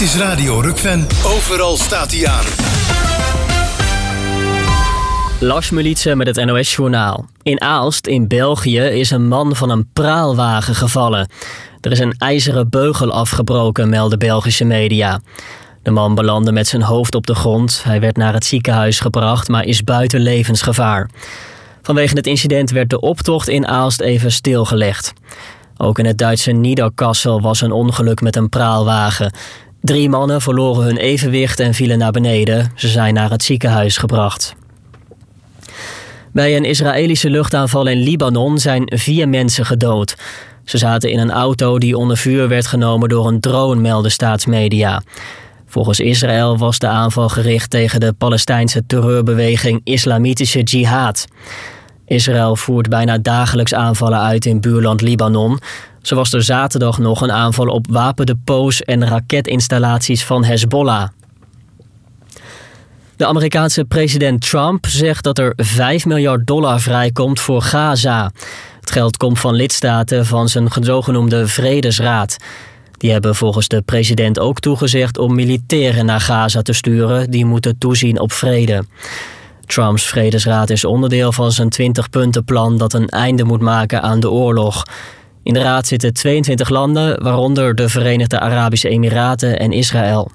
is Radio Rukven. Overal staat hij aan. Lars Mulitse met het NOS-journaal. In Aalst, in België, is een man van een praalwagen gevallen. Er is een ijzeren beugel afgebroken, melden Belgische media. De man belandde met zijn hoofd op de grond. Hij werd naar het ziekenhuis gebracht, maar is buiten levensgevaar. Vanwege het incident werd de optocht in Aalst even stilgelegd. Ook in het Duitse Niederkassel was een ongeluk met een praalwagen. 3 mannen verloren hun evenwicht en vielen naar beneden. Ze zijn naar het ziekenhuis gebracht. Bij een Israëlische luchtaanval in Libanon zijn 4 mensen gedood. Ze zaten in een auto die onder vuur werd genomen door een drone, melden staatsmedia. Volgens Israël was de aanval gericht tegen de Palestijnse terreurbeweging Islamitische Jihad. Israël voert bijna dagelijks aanvallen uit in buurland Libanon. Zo was er zaterdag nog een aanval op wapendepots en raketinstallaties van Hezbollah. De Amerikaanse president Trump zegt dat er $5 miljard vrijkomt voor Gaza. Het geld komt van lidstaten van zijn zogenoemde Vredesraad. Die hebben volgens de president ook toegezegd om militairen naar Gaza te sturen. Die moeten toezien op vrede. Trumps Vredesraad is onderdeel van zijn 20-puntenplan dat een einde moet maken aan de oorlog. In de raad zitten 22 landen, waaronder de Verenigde Arabische Emiraten en Israël.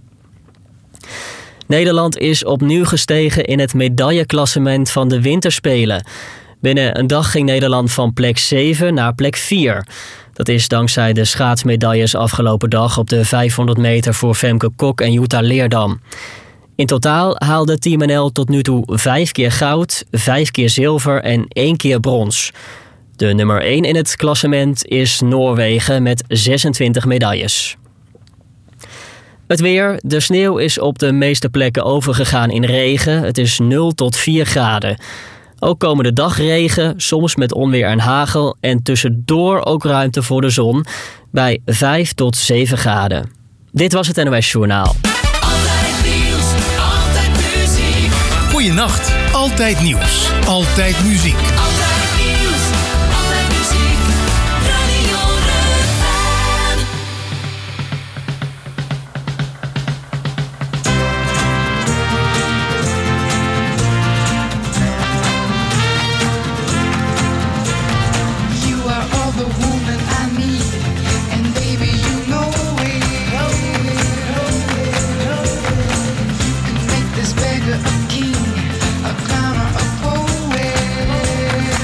Nederland is opnieuw gestegen in het medailleklassement van de winterspelen. Binnen een dag ging Nederland van plek 7 naar plek 4. Dat is dankzij de schaatsmedailles afgelopen dag op de 500 meter voor Femke Kok en Jutta Leerdam. In totaal haalde Team NL tot nu toe 5 keer goud, 5 keer zilver en 1 keer brons. De nummer 1 in het klassement is Noorwegen met 26 medailles. Het weer. De sneeuw is op de meeste plekken overgegaan in regen. Het is 0 tot 4 graden. Ook komende dag regen, soms met onweer en hagel. En tussendoor ook ruimte voor de zon bij 5 tot 7 graden. Dit was het NOS Journaal. Altijd nieuws, altijd muziek. Goeienacht. Altijd nieuws. Altijd muziek. Altijd nieuws, altijd muziek. Radio Rukven. You are all the woman I need, and baby you know it. And make this beggar a king, a clown or a poet.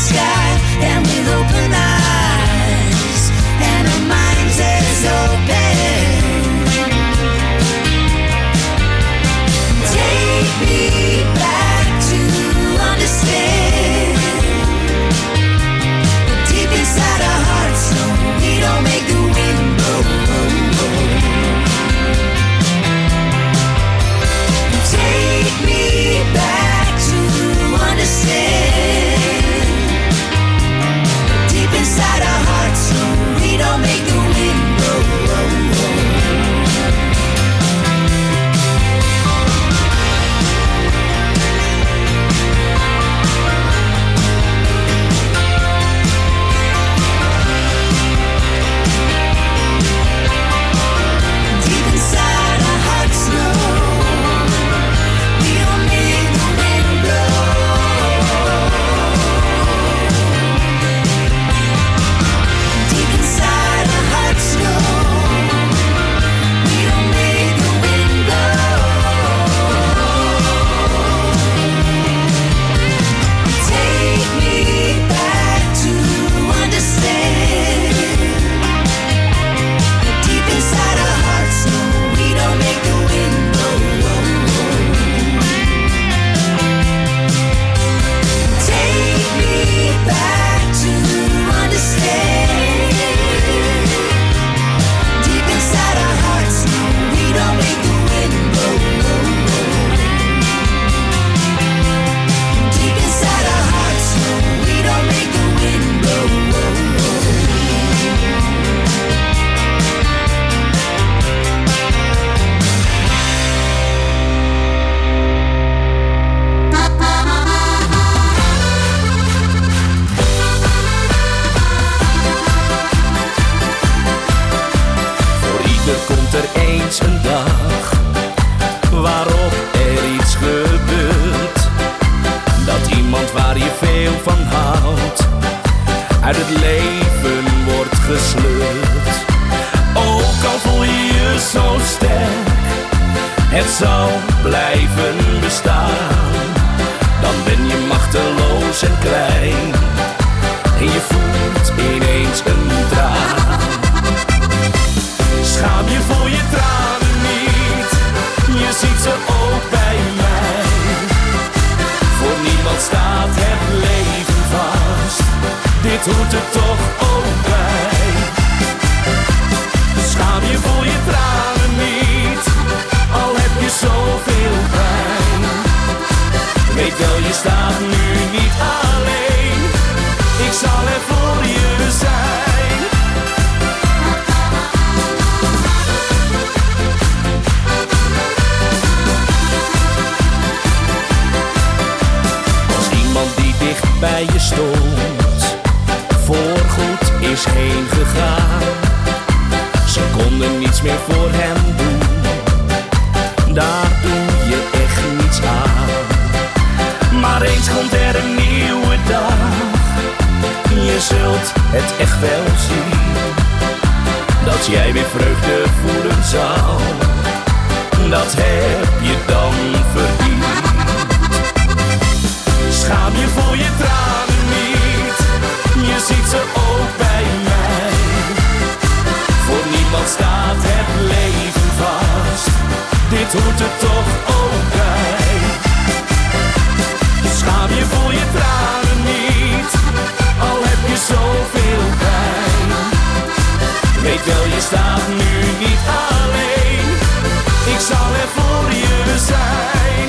sky, and with open eyes, and our minds as open. Take me back to understand. Deep inside our hearts, no, we don't make the wind blow. Take me back to understand. Deep inside our hearts, no, we don't make the wind blow. Deep inside our hearts, no, we don't make the wind blow. Deep inside our hearts, no, we don't make the wind blow. Take me back to understand. Deep inside our hearts, no, we don't make the wind blow. Take me back to understand. Deep inside our hearts, no, we don't make the wind blow. Deep inside our hearts, no, we don't make the wind blow. Voor ieder komt er eens een dag waarop er iets gebeurt. Dat iemand waar je veel van houdt uit het leven wordt gesleurd. Ook al voel je je zo sterk, het zal blijven bestaan. Dan ben je machteloos en klein en je voelt ineens een traan. Schaam je voor je tranen niet, je ziet ze ook bij mij. Voor niemand staat het leven vast, dit hoort er toch ook bij. Schaam je voor je tranen niet, al heb je zoveel pijn. Weet wel, je staat nu niet alleen, ik zal er voor je zijn. Als iemand die dicht bij je stond voorgoed is heen gegaan, ze konden niets meer voor hem doen, daar doe je echt niets aan. Maar eens komt er een nieuwe dag, je zult het echt wel zien, dat jij weer vreugde voelen zal, dat heb je dan verdiend. Schaam je voor je tranen niet, je ziet ze ook bij mij. Voor niemand staat het leven vast, dit hoort er toch ook bij. Schaam je voor je tranen niet, al heb je zoveel pijn. Weet wel, je staat nu niet alleen, ik zal er voor je zijn.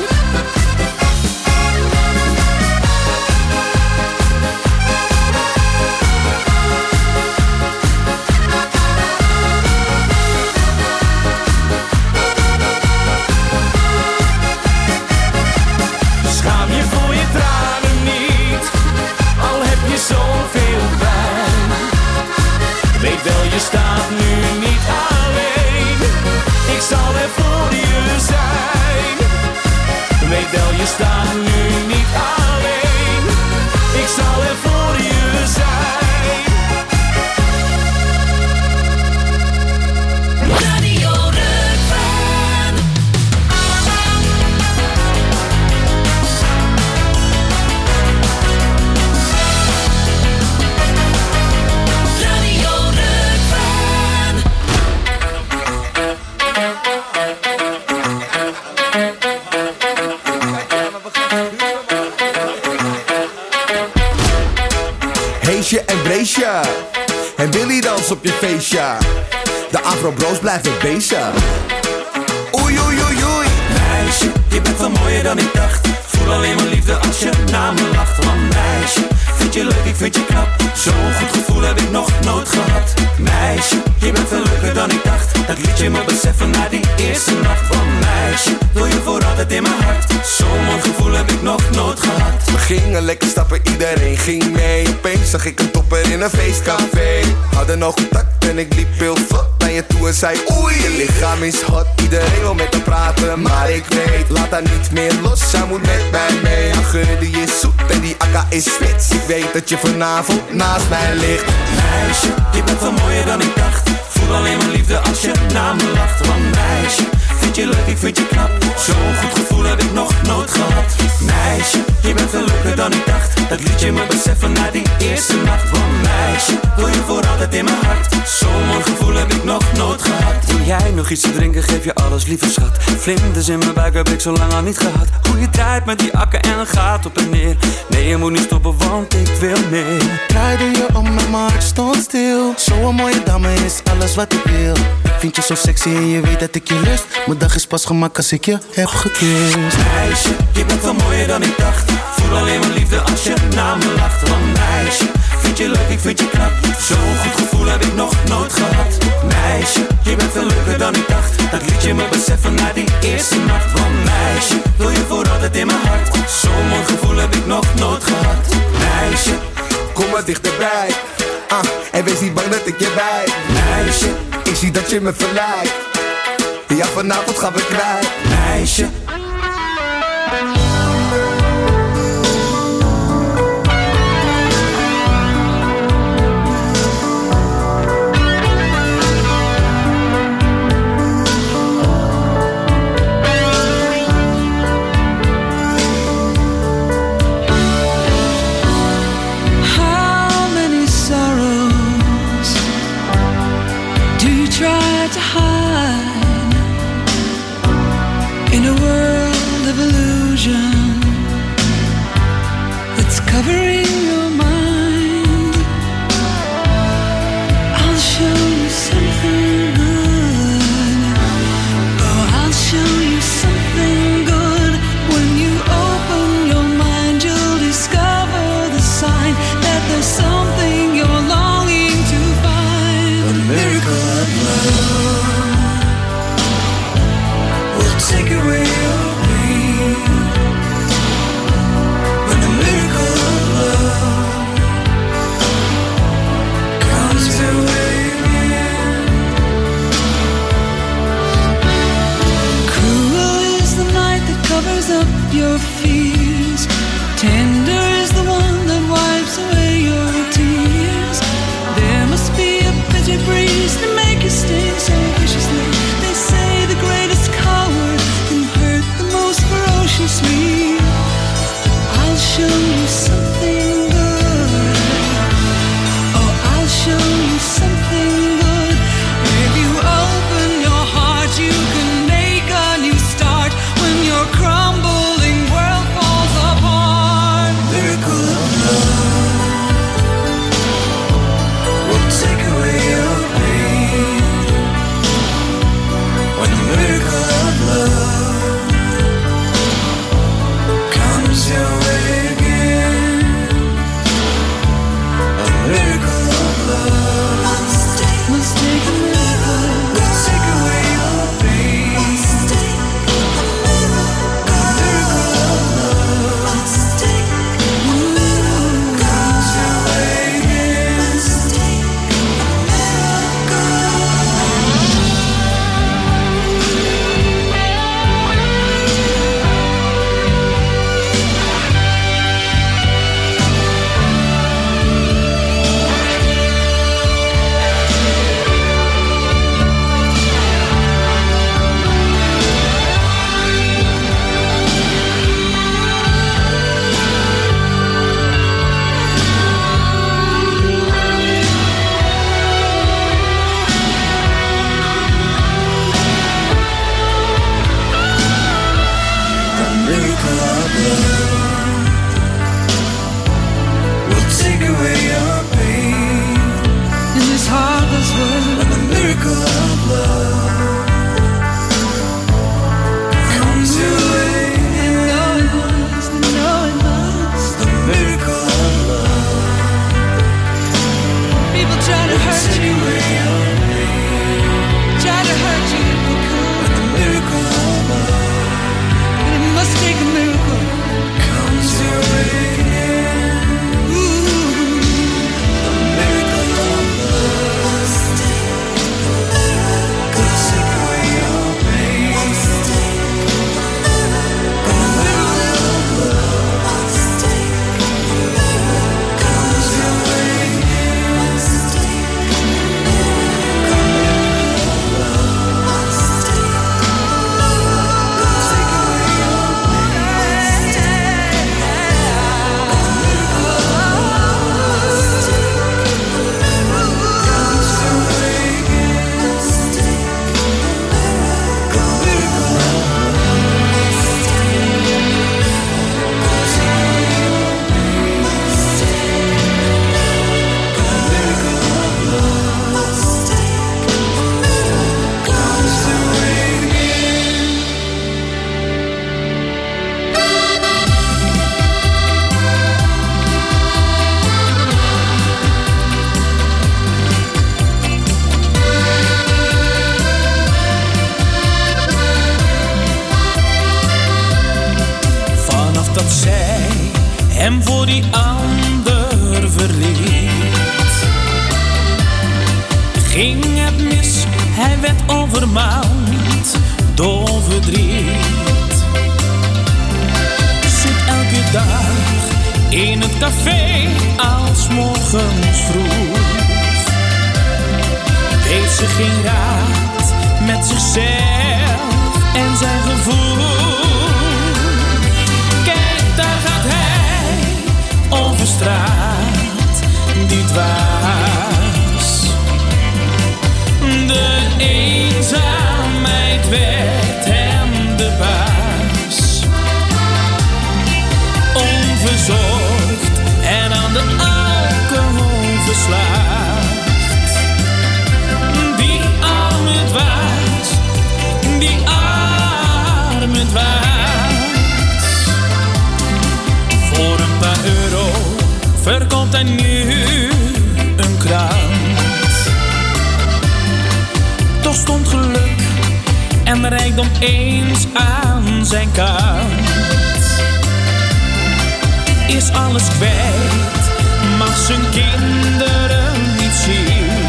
Schaam je voor je tranen niet, al heb je zoveel pijn. Weet wel, je staat nu niet alleen, ik zal er voor je zijn. Weet wel, je staat nu niet alleen, ik zal er voor je zijn. Radio Rukven. je, embrace je. En Billy dans op je feestje. De Afro-bros blijven bezig. Oei, oei, oei, oei. Meisje, je bent veel mooier dan ik dacht. Voel alleen maar liefde als je naar me lacht. Want meisje, vind je leuk, ik vind je knap. Zo'n goed gevoel heb ik nog nooit gehad. Meisje, je bent veel leuker dan ik dacht. Dat liet je me beseffen na die eerste nacht. Want meisje, wil je voor altijd in mijn hart. Zo'n mooi gevoel heb ik nog nooit gehad. We gingen lekker stappen, iedereen ging mee. Opeens zag ik een topper in een feestcafé. Hadden nog contact en ik liep heel vlot naar je toe en zei oei, je lichaam is hot. Iedereen wil met haar praten, maar ik weet, laat haar niet meer los. Zij moet met mij mee, haar geur die is zoet en die akka is spits. Ik weet dat je vanavond naast mij ligt. Meisje, je bent veel mooier dan ik dacht. Voel alleen maar liefde als je naar me lacht. Want meisje, vind je leuk, ik vind je knap. Zo'n goed gevoel heb ik nog nooit gehad. Meisje, je bent veel leuker dan ik dacht. Dat liet je me beseffen na die eerste nacht. Want meisje, wil je voor altijd in mijn hart. Zo'n mooi gevoel heb ik nog nooit gehad. Wil jij nog iets te drinken, geef je alles, lieve schat. Vlinders in mijn buik heb ik zo lang al niet gehad. Hoe je draait met die akken en gaat op en neer. Nee, je moet niet stoppen, want ik wil meer. Draaide je om en mijn hart stond stil. Zo'n mooie dame is alles wat ik wil. Ik vind je zo sexy en je weet dat ik je lust. Mijn dag is pas gemaakt als ik je heb gekust. Meisje, je bent veel mooier dan ik dacht. Voel alleen maar liefde als je naar me lacht. Want meisje, vind je leuk, ik vind je knap. Zo'n goed gevoel heb ik nog nooit gehad. Meisje, je bent veel leuker dan ik dacht. Dat liet je me beseffen na die eerste nacht. Want meisje, wil je voor altijd in mijn hart. Zo'n mooi gevoel heb ik nog nooit gehad. Meisje, kom maar dichterbij. En wees niet bang dat ik je bij. meisje, Ik zie dat je me verleidt. Ja, vanavond gaan we kwijt. meisje. How many sorrows do you try to hide in a world of illusion that's covering your mind? I'll show you something good. Oh, I'll show you something good. When you open your mind, you'll discover the sign that there's something you're longing to find. A miracle of love will take away your pain. When the miracle of love hem voor die ander verliet. Ging het mis, hij werd overmand door verdriet. Zit elke dag in het café als morgens vroeg. Weet ze geen raad met zichzelf en zijn gevoel. Kijk, daar gaat hij over straat die dwaas. De eenzaamheid werd hem de baas. Onverzorgd en aan de alcohol verslaafd. Die arme dwaas, die arme dwaas. Voor een paar euro verkoopt hij nu een krant. Toch stond geluk en rijkdom eens aan zijn kant. Is alles kwijt, mag zijn kinderen niet zien.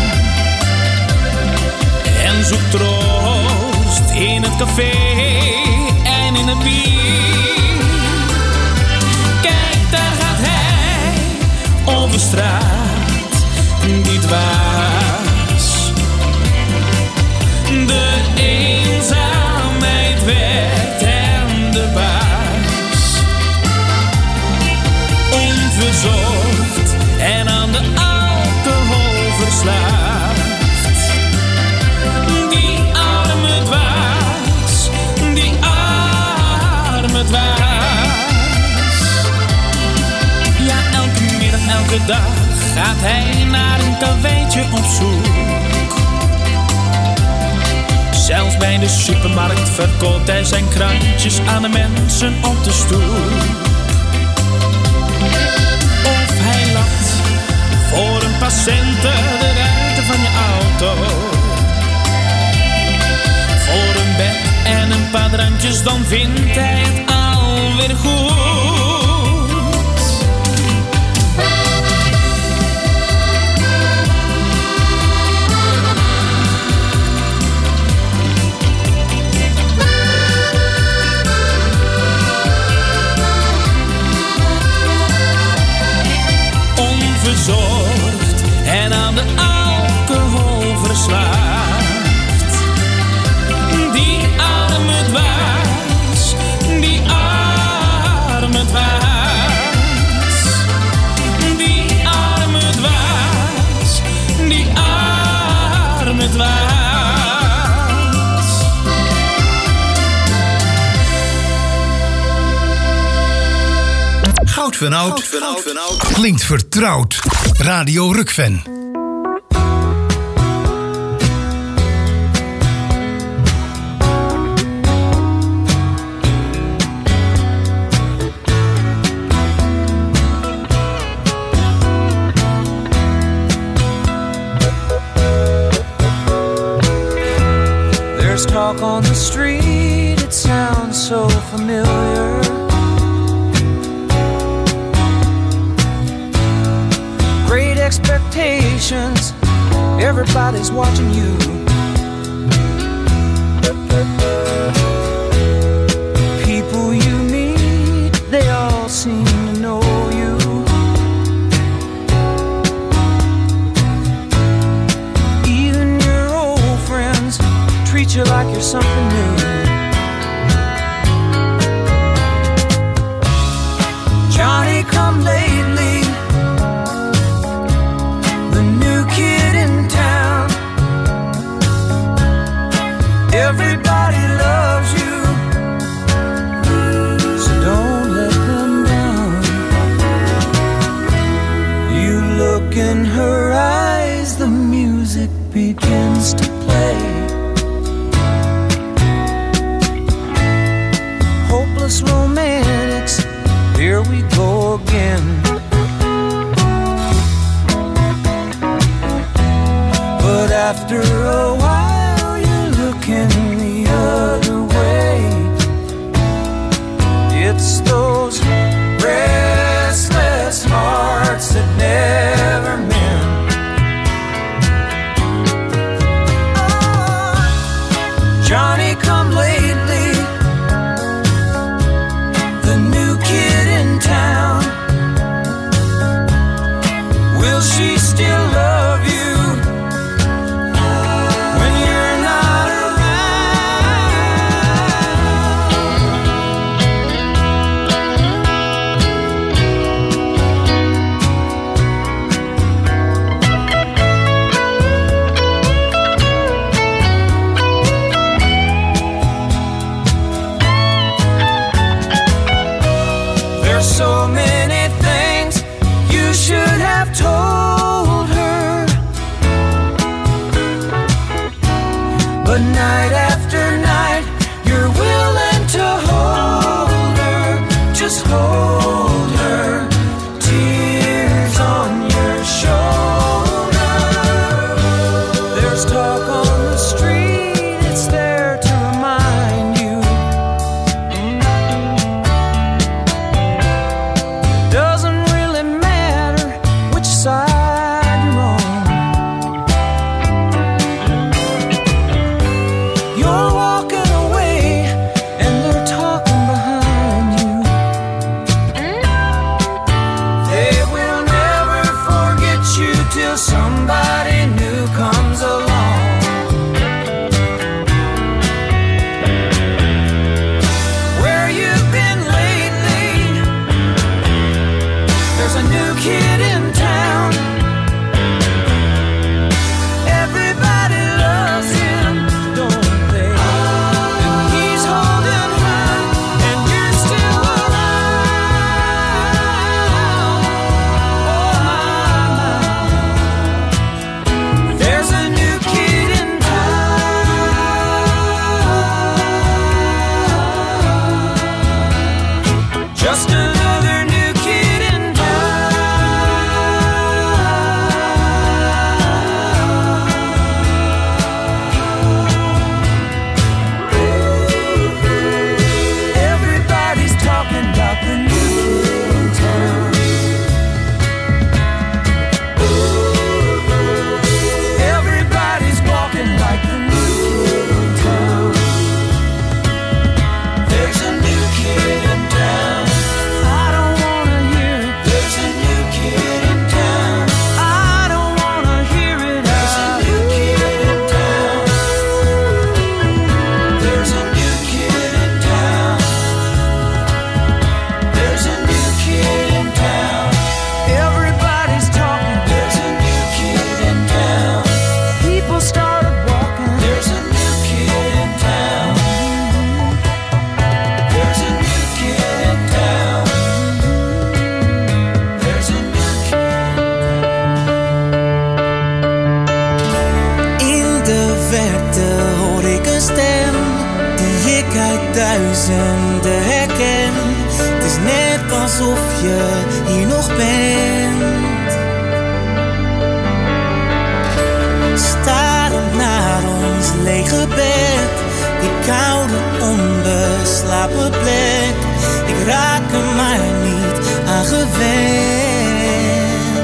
En zoekt troost in het café en in het bier. Kijk, daar gaat hij over straat, die dwaas. De eenzaamheid werd hem de baas. Onverzorgd en aan de alcohol verslaafd. Die arme dwaas, die arme dwaas. Ja, elke middag, elke dag gaat hij naar een cafeetje op zoek. Zelfs bij de supermarkt verkoopt hij zijn krantjes aan de mensen op de stoep. Of hij lacht voor een paar centen de ruiten van je auto. Voor een bed en een paar drankjes, dan vindt hij het alweer goed. Onverzorgd en aan de alcohol verslaafd. Die arme dwaas, die arme dwaas. Die arme dwaas, die arme dwaas. Goud van Oud klinkt vertrouwd. Radio Rukven. There's talk on the street, it sounds so familiar. Great expectations, everybody's watching you. People you meet, they all seem to know you. Even your old friends treat you like you're something new. Johnny come lately, the new kid in town. Everybody loves you, so don't let them down. You look in her eyes, the music begins to play. Hopeless romantics, here we go again. But after a while you're looking the other way. It's those rare just hold her, tears on your shoulder. There's talk on the street, it's there to remind you. Doesn't really matter which side you're on. You're walking away and they're talking behind you. They will never forget you till somebody new comes along. Where you've been lately? There's a new kid in town. Everybody loves him, don't they? And he's holding her, and you're still around. Oh my. There's a new kid in town. Just another new kid in Everybody's talking about the new kid in town. Everybody's walking like the new kid in town. There's a new kid in town. I don't wanna hear it. There's a new kid in town. I don't wanna hear it. There's a new kid in town. There's a new kid in town. There's a new kid in town. Everybody's talking. There's a new kid in town. People started walking. There's a new kid in town. There's a new kid in town. There's a new In de verte hoor ik een stem die ik uit duizenden herken. Het is net alsof je hier nog bent. Starend naar ons lege bed, die koude onbeslapen plek. Ik raak er maar niet aan gewend.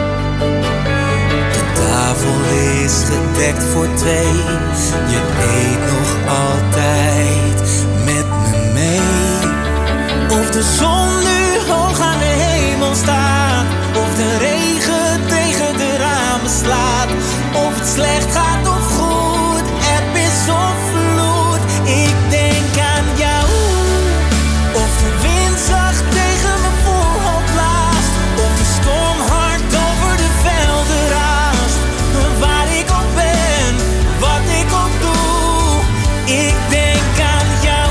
De tafel is gedekt voor twee. Je eet nog altijd met me mee. Of de zon nu hoog aan de hemel staat, of de regen tegen de ramen slaat, of het slecht gaat of goed, eb is of vloed. Ik denk aan jou. Of de wind zacht tegen mijn voorhoofd blaast, of de storm hard over de velden raast. Waar ik ook ben, wat ik ook doe, ik denk aan jou.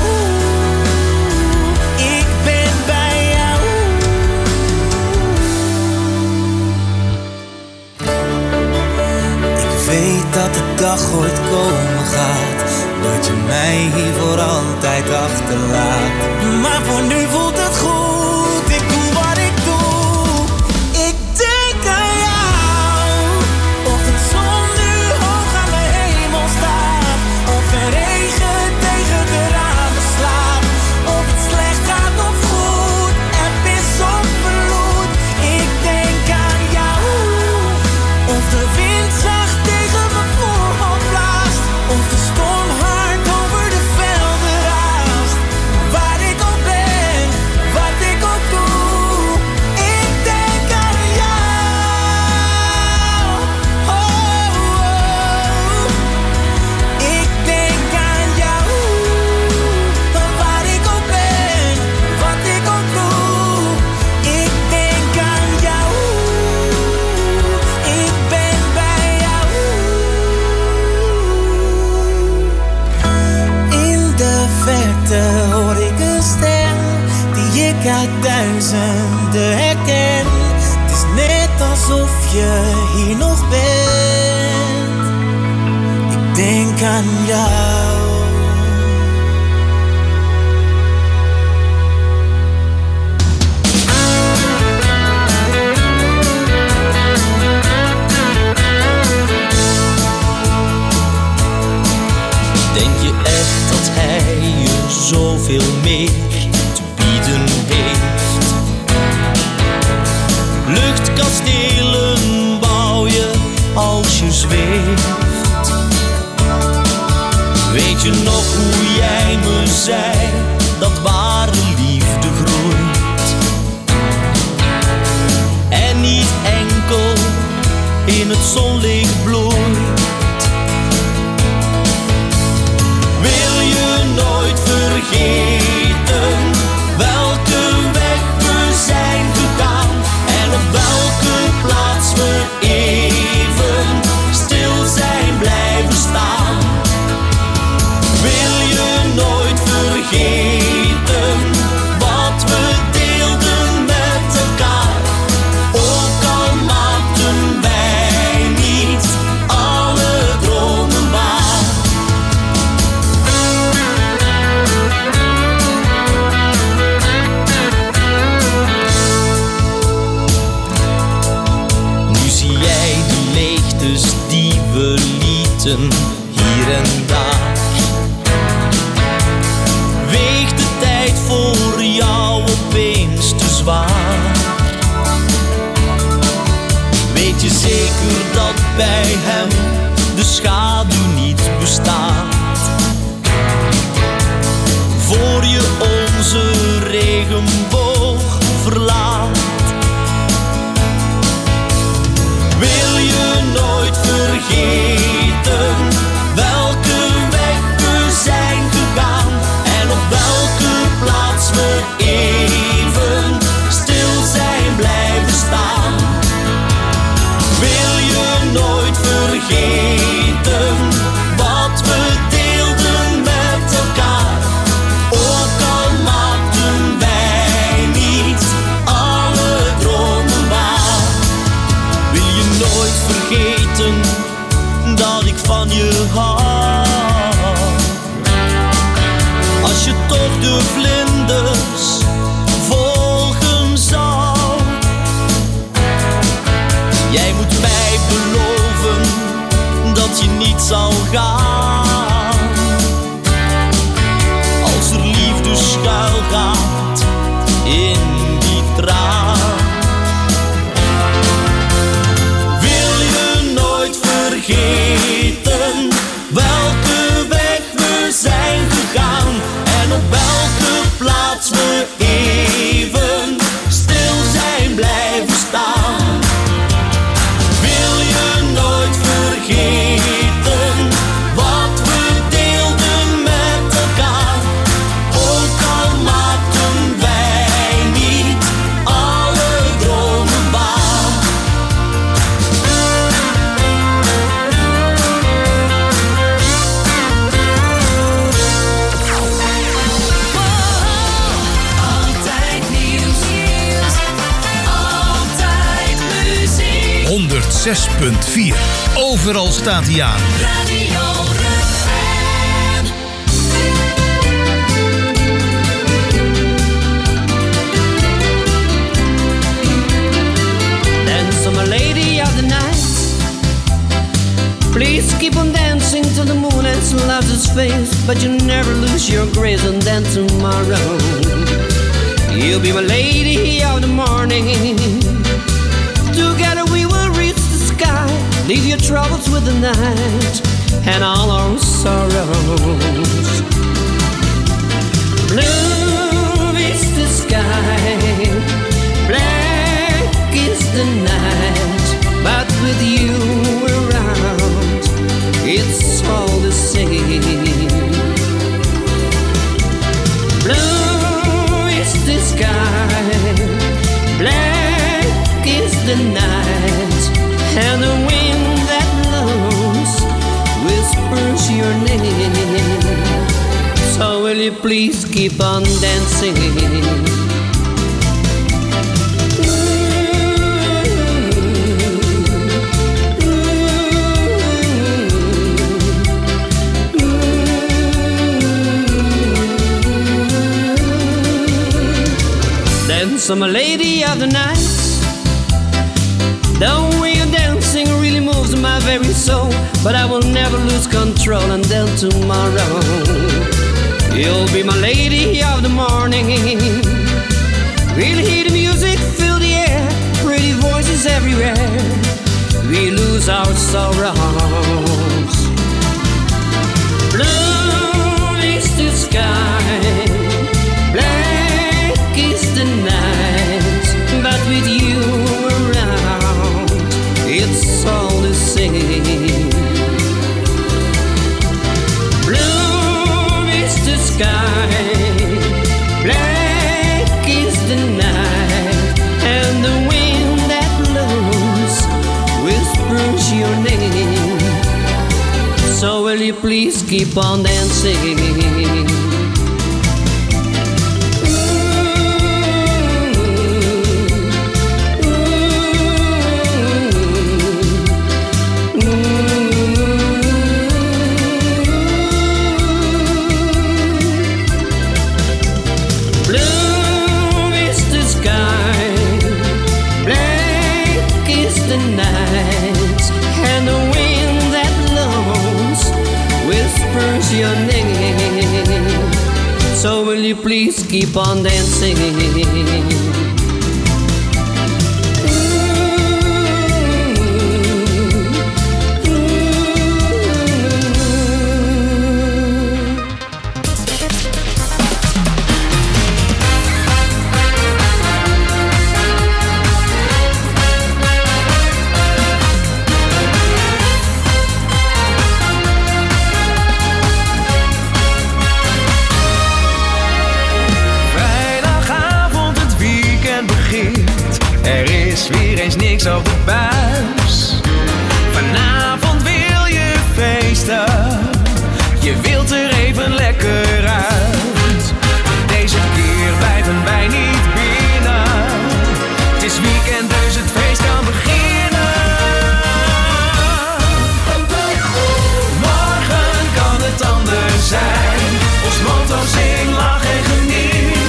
Ik ben bij jou. Ik weet dat de dag ooit komen gaat, dat je mij hier voor altijd achterlaat. Maar voor nu voelt het goed, ik doe wat ik doe. Ik denk aan jou. Of de zon nu hoog aan de hemel staat, of de regen tegen de ramen slaat, of het slecht gaat of goed, eb is of vloed. Ik denk aan jou. Of de wind zacht tegen mijn voorhoofd blaast, of de storm hard over de velden raast. Waar ik ook ben, wat ik ook doe, ik denk aan jou. Oh, oh. Ik denk aan jou. Waar ik ook ben, wat ik ook doe, ik denk aan jou. Ik ben bij jou. In de verte hoor ik een stem die ik uit duizenden herken. Het is net alsof je hier nog bent. Ik denk aan jou. 106.9 kastelen bouw je als je zweeft. Weet je nog hoe jij me zei dat ware liefde groeit en niet enkel in het zonlicht bloeit? Wil je nooit vergeten welke weg we zijn gegaan en op welke plaats we even stil zijn blijven staan? Wil je nooit vergeten wat we deelden met elkaar, ook al maakten wij niet alle dromen waar? Nu zie jij de leegtes die we lieten hier en daar. Weegt de tijd voor jou opeens te zwaar? Weet je zeker dat bij hem de schaduw niet bestaat? Voor je onze regenboog verlaat. Wil je nooit vergeten welke weg we zijn gegaan en op welke plaats we even stil zijn blijven staan? Wil je nooit vergeten wat we deelden met elkaar, ook al maakten wij niet alle dromen waar? Wil je nooit vergeten dat ik van je hou? Als je toch de vlinders volgen zou. Jij moet mij beloven dat je niet zal gaan als er liefde schuil gaat in die traan. Wil je nooit vergeten welke weg we zijn gegaan en op welke plaats we even stil zijn blijven staan? Wil je nooit vergeten wat we deelden met elkaar, ook al maakten wij niet alle dromen waar? Altijd nieuws, altijd muziek. 106.4. Overal staat hij aan. Radio Refrain. Dance, my lady of the night. Please keep on dancing till the moon has lost its face, but you never lose your grace, and then tomorrow you'll be my lady of the morning. Together we will reach the sky, leave your troubles with the night and all our sorrows. Blue is the sky, black is the night, but with you around, it's all the same. Blue is the sky, black is the night, and the wind that blows whispers your name. So will you please keep on dancing? Dance, I'm a lady of the night. The way you're dancing really moves my very soul, but I will never lose control until tomorrow. You'll be my lady of the morning. We'll hear the music, fill the air, pretty voices sorrows. Blue is the sky, black is the night, but with you around, it's all the same. Blue is the sky, black is the night, and the wind that blows whispers your name. So will you please keep on dancing? Your name. So will you please keep on dancing? Niks op de buis. Vanavond wil je feesten. Je wilt er even lekker uit. Deze keer blijven wij niet binnen. Het is weekend dus het feest kan beginnen. Morgen kan het anders zijn. Ons motto zing, lach en geniet.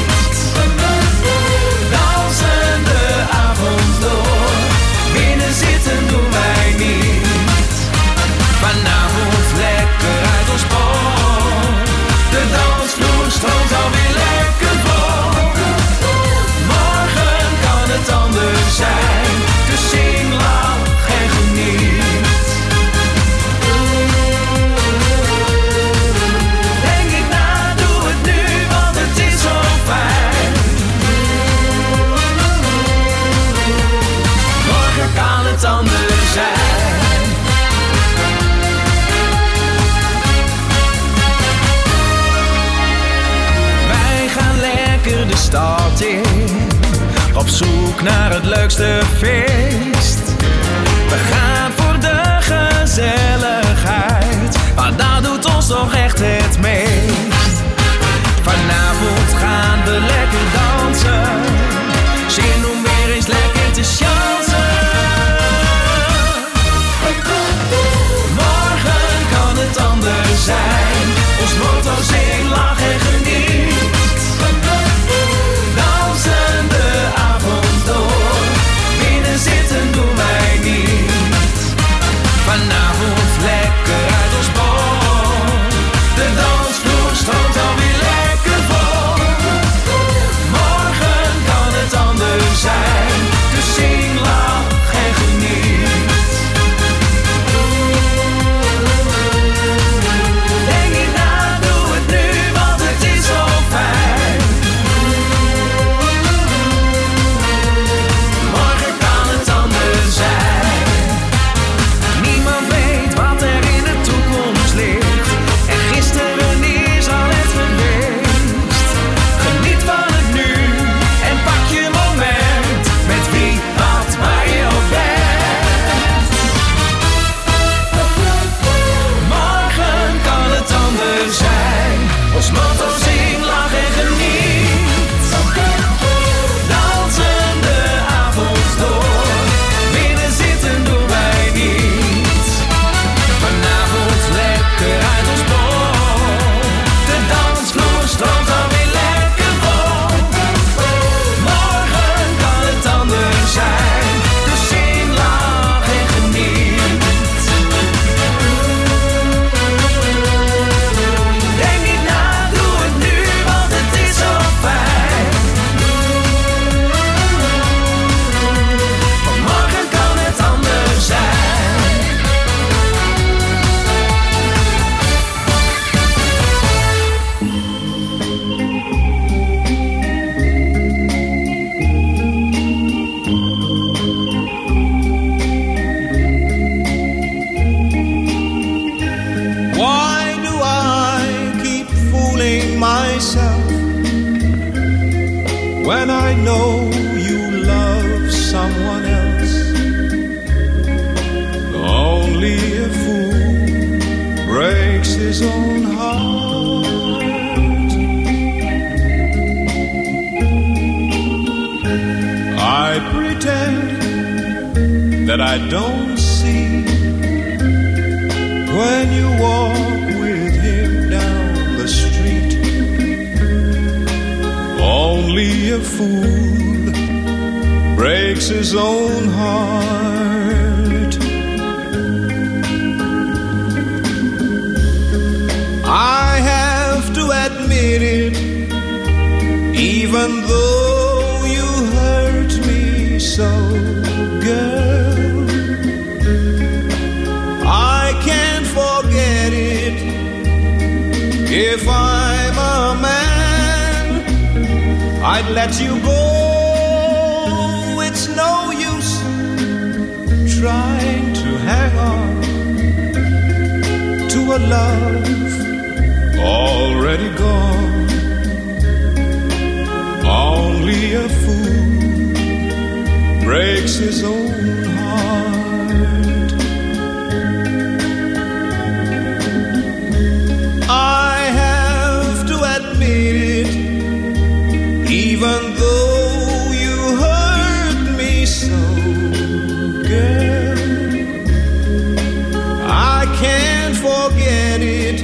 Dansen de avond door. Binnen zitten doen wij niet. Vanavond lekker uit ons bol. De dansvloer stroomt alweer lekker vol. Morgen kan het anders zijn. Dus zing, lach en geniet. Denk ik na, doe het nu, want het is zo fijn. Morgen kan het anders zijn. Wij gaan lekker de stad in, op zoek naar het leukste feest. We gaan voor de gezelligheid, maar dat doet ons toch echt het meest. Vanavond gaan we lekker dansen, zin om weer eens lekker te chansen. Morgen kan het anders zijn. Ons motto zing, lach en geniet. Dansen de avond door. Binnen zitten doen wij niet. Vanavond lekker uit ons bol. De know you love someone else. Only a fool breaks his own heart. I pretend that I don't see when you walk with him down the street. Only a fool breaks his own heart. I have to admit it, even though you hurt me so, girl. I can't forget it. If I'm a man, I'd let you go. It's no use trying to hang on to a love already gone. Only a fool breaks his own heart. I have to admit it, even though you hurt me so, girl. I can't forget it.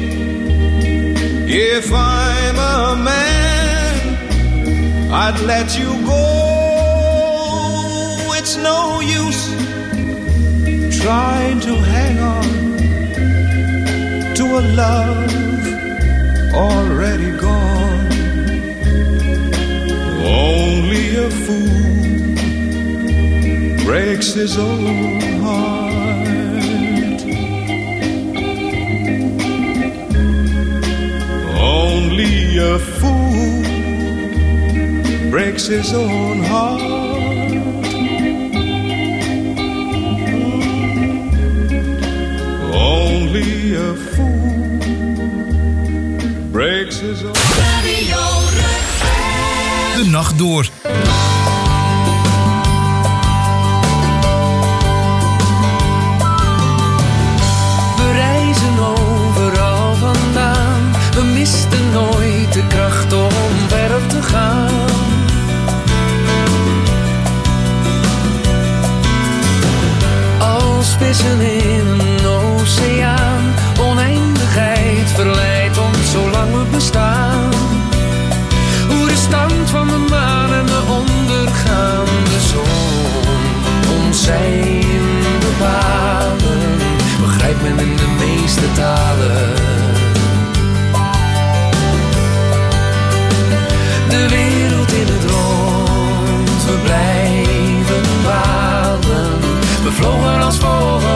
If I'm a man, I'd let you go. It's no use trying to hang on to a love already gone. Only a fool breaks his own heart. Only a fool breaks his own heart. Only a fool breaks his own heart. De nacht door. We reizen overal vandaan. We misten nooit de kracht om verder te gaan. Als vissen in een oceaan. Oneindigheid verleidt ons zolang we bestaan. Hoe de stand van de maan en de ondergaande zon ons zijn bepalen, begrijpt men in de meeste talen. De wereld in het rond, we blijven dwalen, we vlogen als vogels.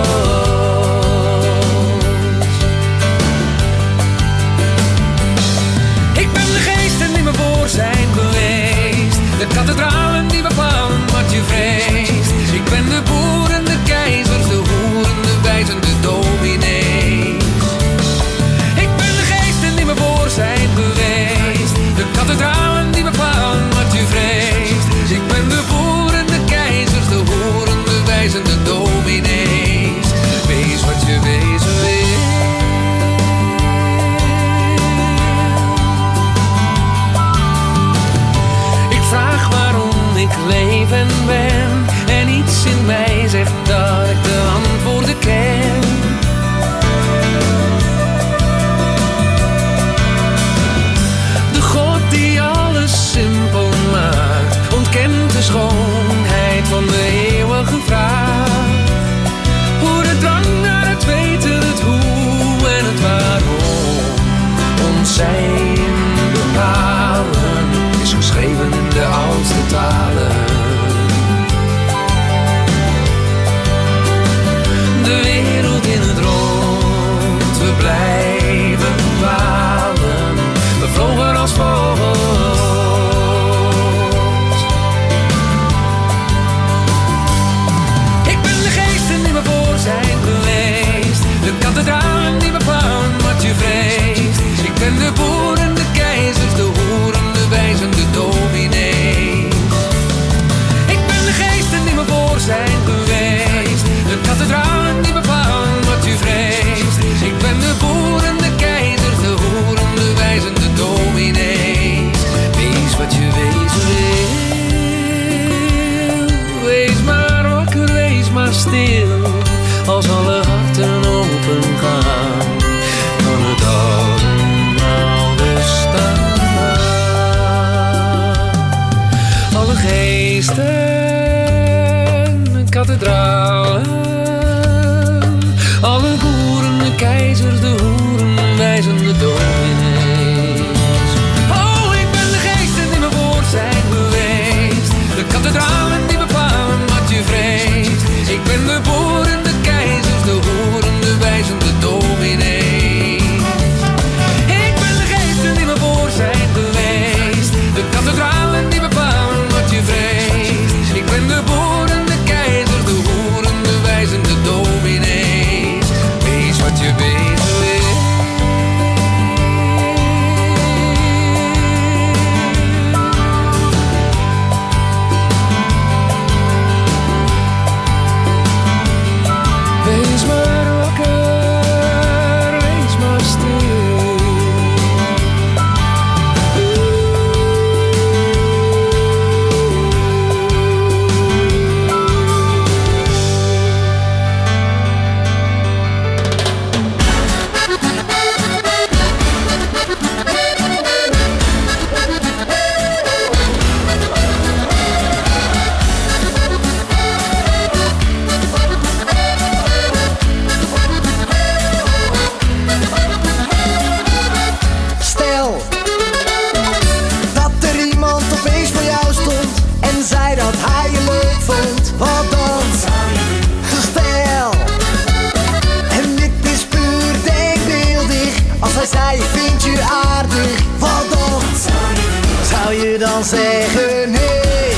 kathedraal. Alle boeren, de keizers, de hoeren, wijzen de dominees. Oh, ik ben de geesten die mijn woord zijn geweest. De kathedralen die bepalen wat je vreest. Ik ben de boeren, de keizers, de hoeren, de wijzen de dominees. Ik ben de geesten die mijn woord zijn geweest. De kathedralen die bepalen wat je vreest. Ik ben de boeren, de keizers, de hoeren, de wijzen de dominees. Wees wat je wezen wil. Wees maar wakker, wees maar stil. Stel dat er iemand opeens voor jou stond en zei dat hij je leuk vond. Wat dan? Stel, en dit is puur denkbeeldig, als hij zei ik vind je aardig. Wat dan? Zou je dan zeggen nee?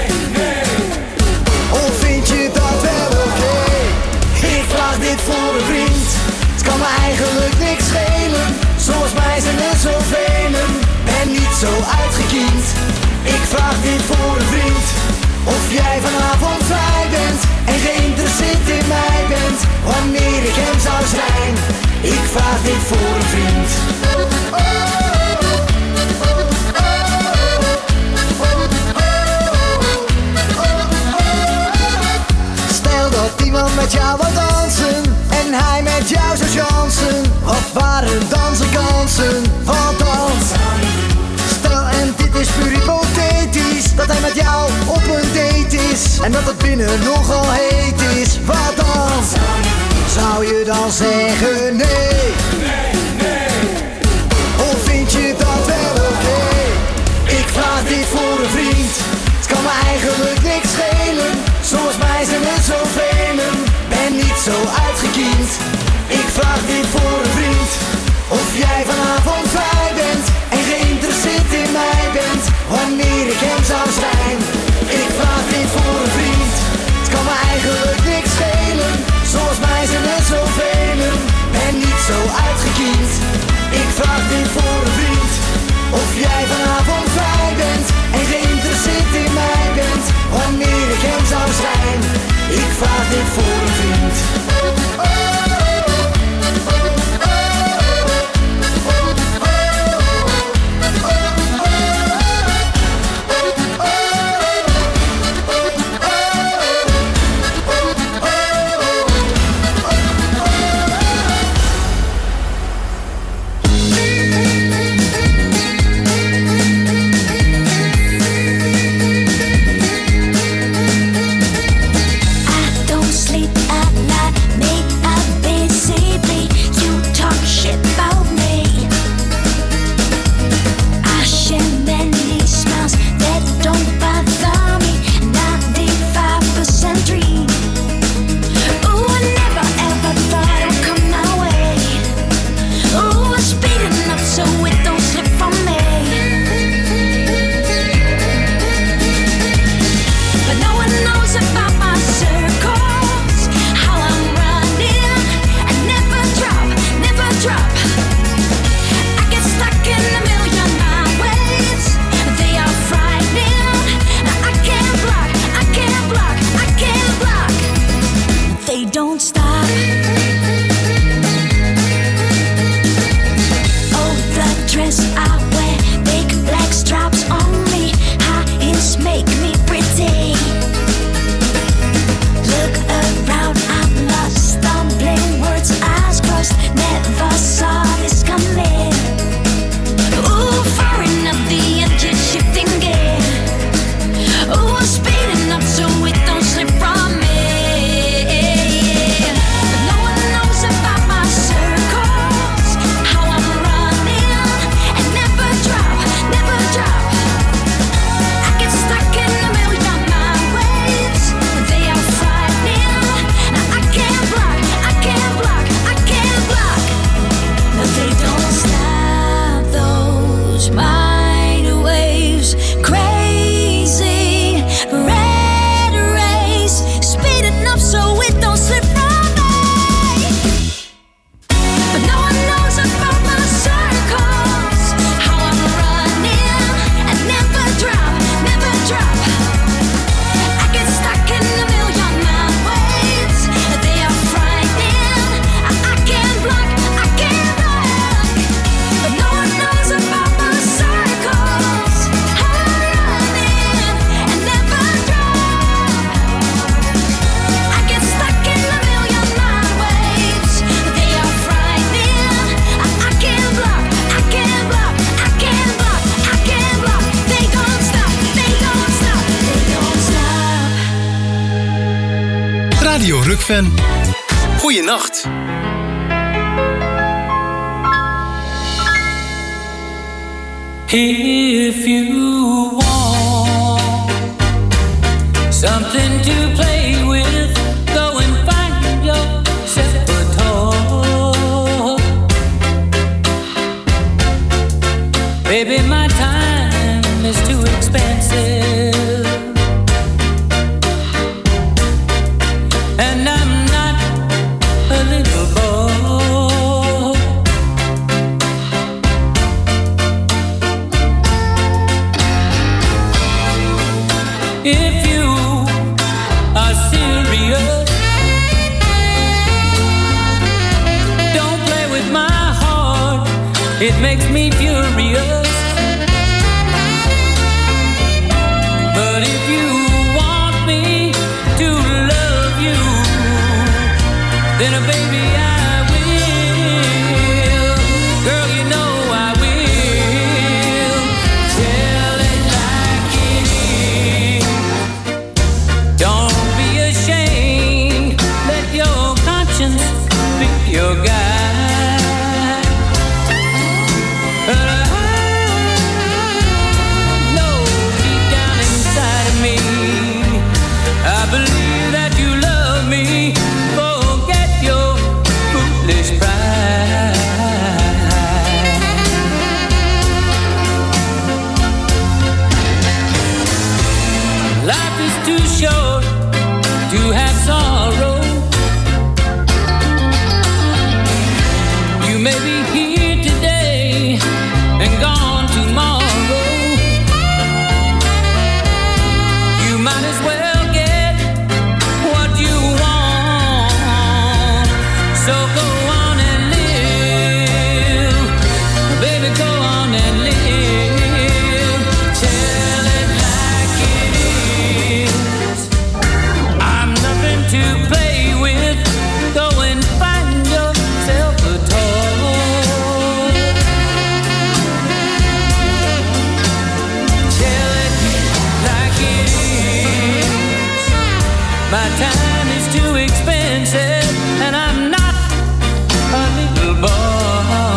Of vind je dat wel oké? Ik vraag dit voor een vriend, het kan me eigenlijk niks schelen. Zoals mij zijn er zoveel, ben niet zo uitgekiend. Ik vraag dit voor een vriend, of jij vanavond vrij bent en geïnteresseerd in mij bent, wanneer ik hem zou zijn. Ik vraag dit voor een vriend. Stel dat iemand met jou wil dansen en hij met jou zou chansen. Wat waren dan zijn kansen? Wat dan? Stel, en dit is puur hypothetisch, dat hij met jou op een date is en dat het binnen nogal heet is. Wat dan? Zou je dan zeggen nee? Of vind je dat wel oké? Ik vraag dit voor een vriend, het kan me eigenlijk niks schelen. Zoals mij zijn er zoveel, ben niet zo uitgekiend. Ik vraag dit voor een vriend, of jij vanavond vrij bent en geïnteresseerd in mij bent, wanneer ik hem zou zijn. Ik vraag dit voor een vriend, het kan me eigenlijk niks schelen. Zoals mij zijn er zoveel, ben niet zo uitgekiend. Ik vraag dit voor een vriend, of jij vanavond vrij bent en geïnteresseerd in mij bent, wanneer ik hem zou zijn. Ik vraag dit voor een vriend. Speeding up so it don't slip from me. Radio Rukven. Goeienacht. If you want something to play with, go and find yourself a toy. Baby, my time is too expensive, and I'm not a little boy. If you are serious, don't play with my heart, it makes me furious. But if you want me to love you, then baby I will. Girl, you know I will. Tell it like it is. Don't be ashamed. Let your conscience be your guide. But I know deep down inside of me, I believe that you love me. Forget your foolish pride. Life is too short to have sorrow. You may be here today and gone tomorrow. You might as well get what you want. So go on and live, baby, go on and live. Tell it like it is. I'm nothing to play with. Go and find yourself a toy. Tell it like it is. My time is too expensive, and I'm not a little boy.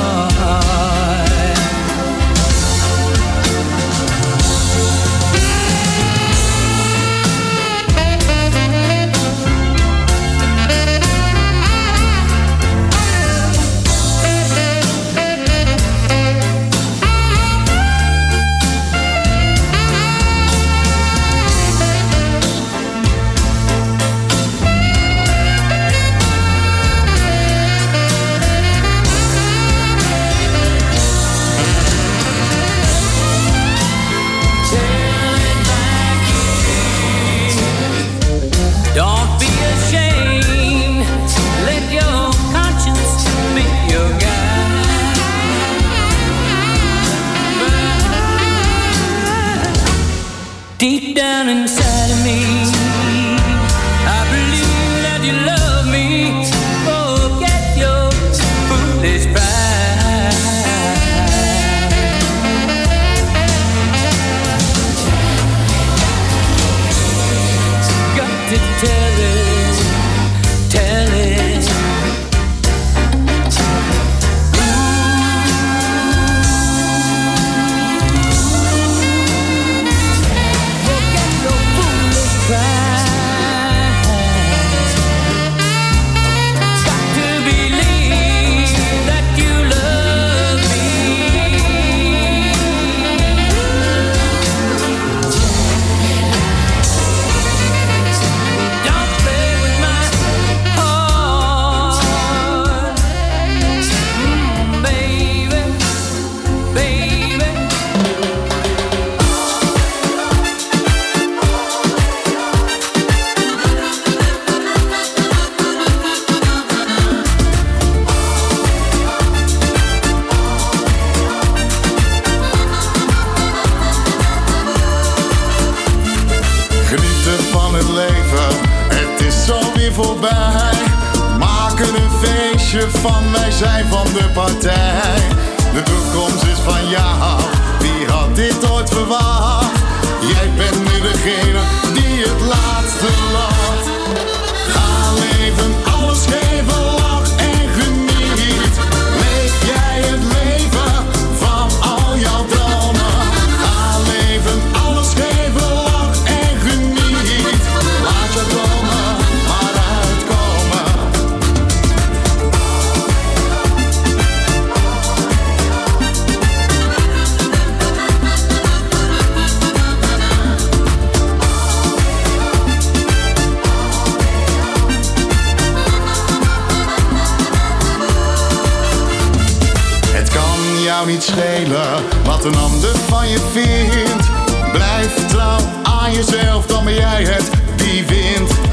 Don't be ashamed. Let your conscience be your guide. Deep down inside of me, I believe that you love me. Forget your foolish pride. Got to tell it, tell it. Forget your foolish pride. Got to believe that you love me. Don't play with my heart, baby, baby. Genieten van het leven, het is zo weer voorbij. Maken een feestje van, wij zijn van de partij. De toekomst is van jou, wie had dit ooit verwacht? Jij bent nu degene die het laatste lacht. Ga niet schelen wat een ander van je vindt. Blijf trouw aan jezelf, dan ben jij het die wint.